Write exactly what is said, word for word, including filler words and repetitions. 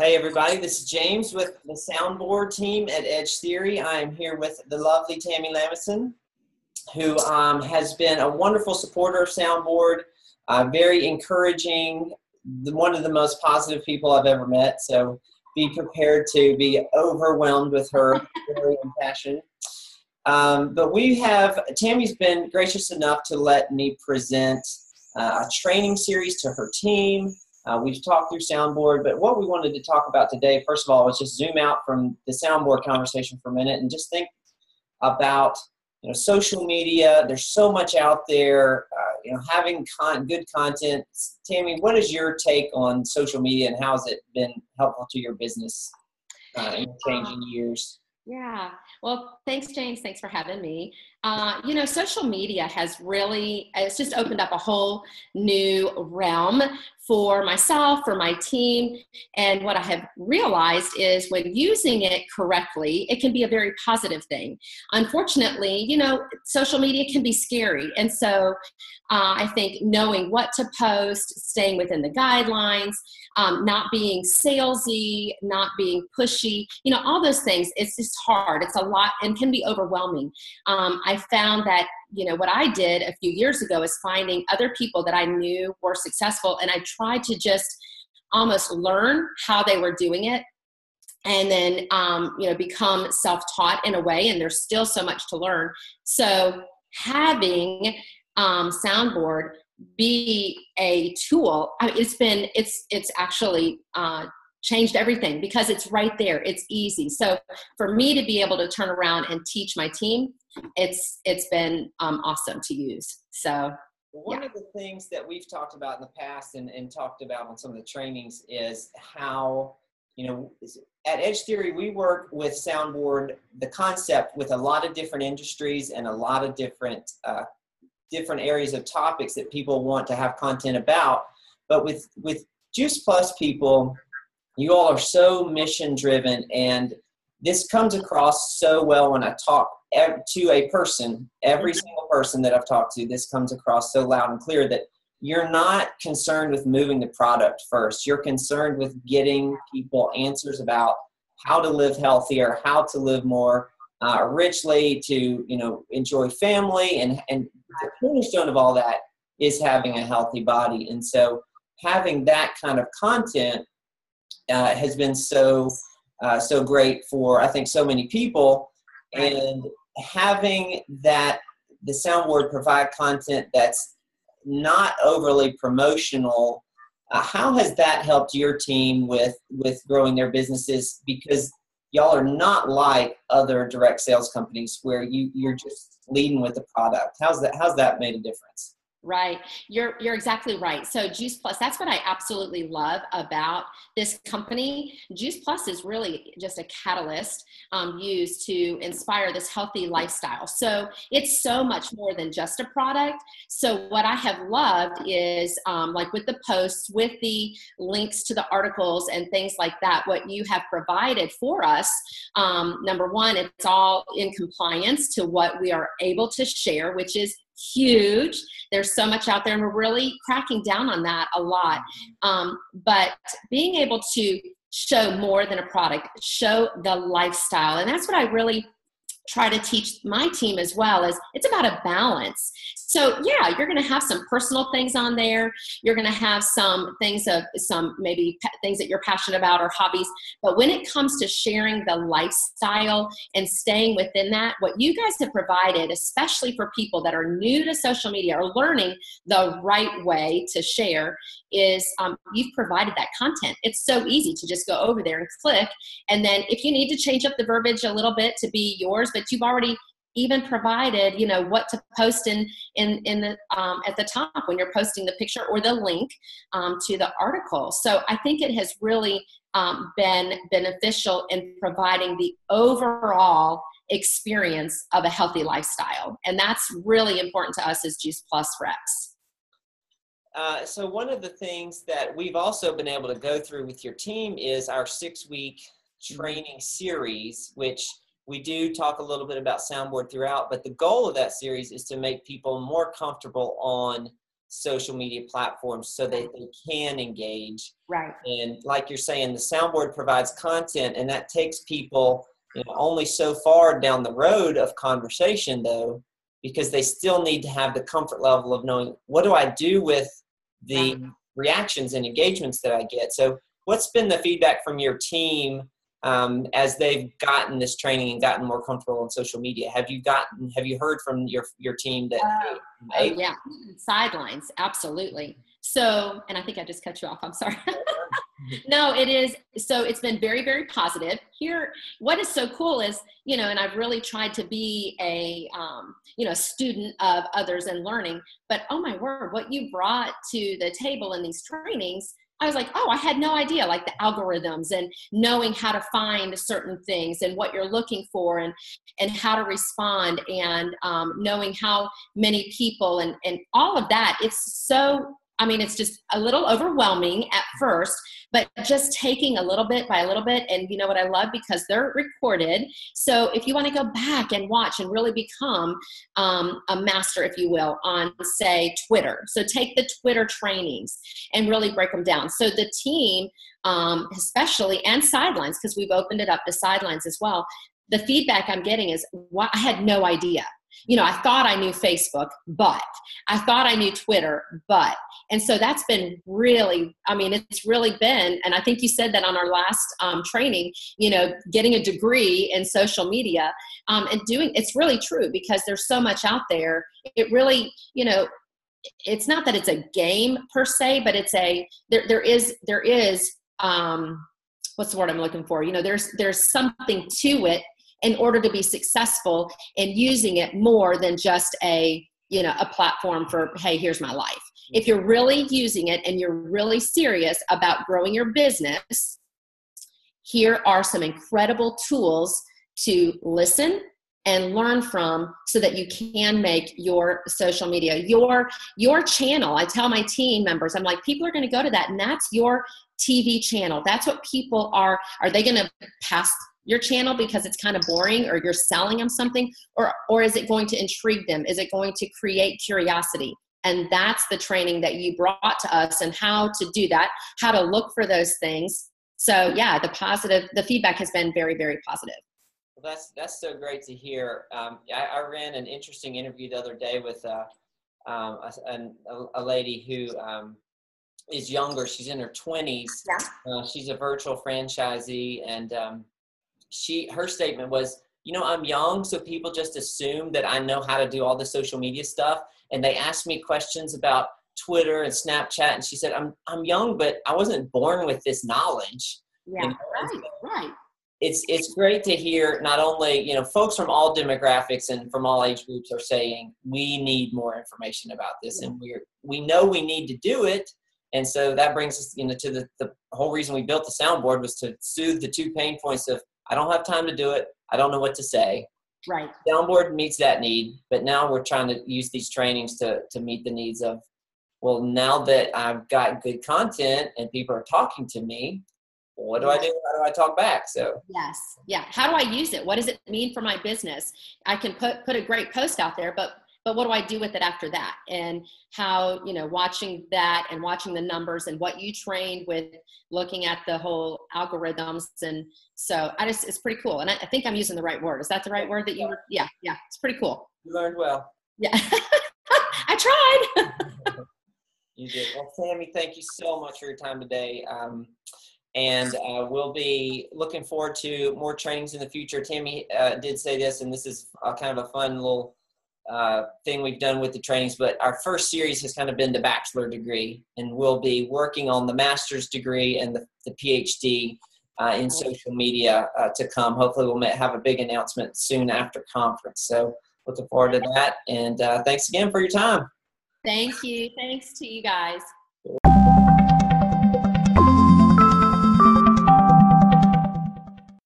Hey everybody, this is James with the Soundboard team at Edge Theory. I am here with the lovely Tammy Lamison, who um, has been a wonderful supporter of Soundboard, uh, very encouraging, the, one of the most positive people I've ever met. So be prepared to be overwhelmed with her joy and passion. Um, but we have, Tammy's been gracious enough to let me present uh, a training series to her team. Uh, we've talked through Soundboard, but what we wanted to talk about today, first of all, was just zoom out from the Soundboard conversation for a minute and just think about, you know, social media. There's so much out there, uh, you know, having con good content. Tammy, what is your take on social media and how has it been helpful to your business uh, in changing years? Yeah. Well, thanks, James. Thanks for having me. Uh, you know, social media has really, it's just opened up a whole new realm for myself, for my team. And what I have realized is when using it correctly, it can be a very positive thing. Unfortunately, you know, social media can be scary. And so uh, I think knowing what to post, staying within the guidelines, um, not being salesy, not being pushy, you know, all those things, it's just hard. It's a lot and can be overwhelming. Um, I found that, you know, what I did a few years ago is finding other people that I knew were successful, and I tried to just almost learn how they were doing it, and then, um, you know, become self-taught in a way, and there's still so much to learn. So having um, Soundboard be a tool, I mean, it's been, it's, it's actually uh, changed everything because it's right there. It's easy. So for me to be able to turn around and teach my team, it's it's been um, awesome to use. So one yeah. of the things that we've talked about in the past and, and talked about on some of the trainings is how, you know, at Edge Theory, we work with Soundboard, the concept with a lot of different industries and a lot of different uh, different areas of topics that people want to have content about. But with, with Juice Plus people, you all are so mission driven, and this comes across so well when I talk to a person, every single person that I've talked to, this comes across so loud and clear that you're not concerned with moving the product first. You're concerned with getting people answers about how to live healthier, how to live more uh, richly, to, you know, enjoy family. And, and the cornerstone of all that is having a healthy body. And so having that kind of content uh, has been so, uh, so great for, I think, so many people. And having that, the Soundboard provide content that's not overly promotional, uh, how has that helped your team with, with growing their businesses? Because y'all are not like other direct sales companies where you, you're just leading with the product. How's that, how's that made a difference? Right. You're, you're exactly right. So Juice Plus, that's what I absolutely love about this company. Juice Plus is really just a catalyst um, used to inspire this healthy lifestyle. So it's so much more than just a product. So what I have loved is um, like with the posts, with the links to the articles and things like that, what you have provided for us, um, number one, it's all in compliance to what we are able to share, which is huge. There's so much out there, and we're really cracking down on that a lot. Um, but being able to show more than a product, show the lifestyle. And that's what I really try to teach my team as well, is it's about a balance. So yeah, you're going to have some personal things on there. You're going to have some things of some maybe things that you're passionate about or hobbies. But when it comes to sharing the lifestyle and staying within that, what you guys have provided, especially for people that are new to social media or learning the right way to share, is um, you've provided that content. It's so easy to just go over there and click. And then if you need to change up the verbiage a little bit to be yours, but you've already even provided, you know, what to post in in in the um, at the top when you're posting the picture or the link um, to the article. So I think it has really um, been beneficial in providing the overall experience of a healthy lifestyle, and that's really important to us as Juice Plus reps. Uh, so one of the things that we've also been able to go through with your team is our six-week training series, which we do talk a little bit about Soundboard throughout, but the goal of that series is to make people more comfortable on social media platforms so that they can engage. Right. And like you're saying, the soundboard provides content, and that takes people, you know, only so far down the road of conversation, though, because they still need to have the comfort level of knowing, what do I do with the Right. reactions and engagements that I get? So what's been the feedback from your team um, as they've gotten this training and gotten more comfortable on social media? Have you gotten, have you heard from your, your team that, Uh, hey, oh, yeah. Sidelines. Absolutely. So, and I think I just cut you off. I'm sorry. No, it is. So it's been very, very positive. Here, what is so cool is, you know, and I've really tried to be a, um, you know, student of others and learning, but oh my word, what you brought to the table in these trainings, I was like, oh, I had no idea, like the algorithms and knowing how to find certain things and what you're looking for and, and how to respond and um, knowing how many people and, and all of that. It's so, I mean, it's just a little overwhelming at first, but just taking a little bit by a little bit. And you know what I love? Because they're recorded. So if you want to go back and watch and really become um, a master, if you will, on, say, Twitter. So take the Twitter trainings and really break them down. So the team, um, especially, and sidelines, because we've opened it up to sidelines as well, the feedback I'm getting is, well, I had no idea. You know, I thought I knew Facebook, but I thought I knew Twitter, but, and so that's been really, I mean, it's really been, and I think you said that on our last um, training, you know, getting a degree in social media um, and doing, it's really true because there's so much out there. It really, you know, it's not that it's a game per se, but it's a, there, there is, there is, um, what's the word I'm looking for? You know, there's, there's something to it in order to be successful in using it more than just a, you know, a platform for, hey, here's my life. If you're really using it and you're really serious about growing your business, here are some incredible tools to listen and learn from so that you can make your social media, your, your channel. I tell my team members, I'm like, people are going to go to that and that's your T V channel. That's what people are, are they going to pass your channel because it's kind of boring or you're selling them something, or, or is it going to intrigue them? Is it going to create curiosity? And that's the training that you brought to us and how to do that, how to look for those things. So yeah, the positive, the feedback has been very, very positive. Well, that's, that's so great to hear. Um, I, I ran an interesting interview the other day with uh, um, a, a, a lady who um, is younger. She's in her twenties. Yeah. Uh, she's a virtual franchisee, and um, she, her statement was, you know, I'm young, so people just assume that I know how to do all the social media stuff. And they asked me questions about Twitter and Snapchat. And she said, I'm, I'm young, but I wasn't born with this knowledge. Yeah, you know? right, right. It's, it's great to hear not only, you know, folks from all demographics and from all age groups are saying, we need more information about this. Yeah. And we're, we know we need to do it. And so that brings us, you know, to the, the whole reason we built the soundboard was to soothe the two pain points of, I don't have time to do it. I don't know what to say. Right. Soundboard meets that need, but now we're trying to use these trainings to, to meet the needs of, well, now that I've got good content and people are talking to me, what do I do? How do I talk back? So yes. Yeah. How do I use it? What does it mean for my business? I can put, put a great post out there, but But what do I do with it after that? And how, you know, watching that and watching the numbers and what you trained with looking at the whole algorithms. And so I just, it's pretty cool. And I, I think I'm using the right word. Is that the right word that you were? Yeah. Yeah. It's pretty cool. You learned well. Yeah. I tried. You did. Well, Tammy, thank you so much for your time today. Um, and uh, we'll be looking forward to more trainings in the future. Tammy uh, did say this, and this is uh, kind of a fun little uh, thing we've done with the trainings, but our first series has kind of been the bachelor degree, and we'll be working on the master's degree and the, the PhD uh, in social media uh, to come. Hopefully we'll have a big announcement soon after conference. So looking forward to that. And uh, thanks again for your time. Thank you. Thanks to you guys.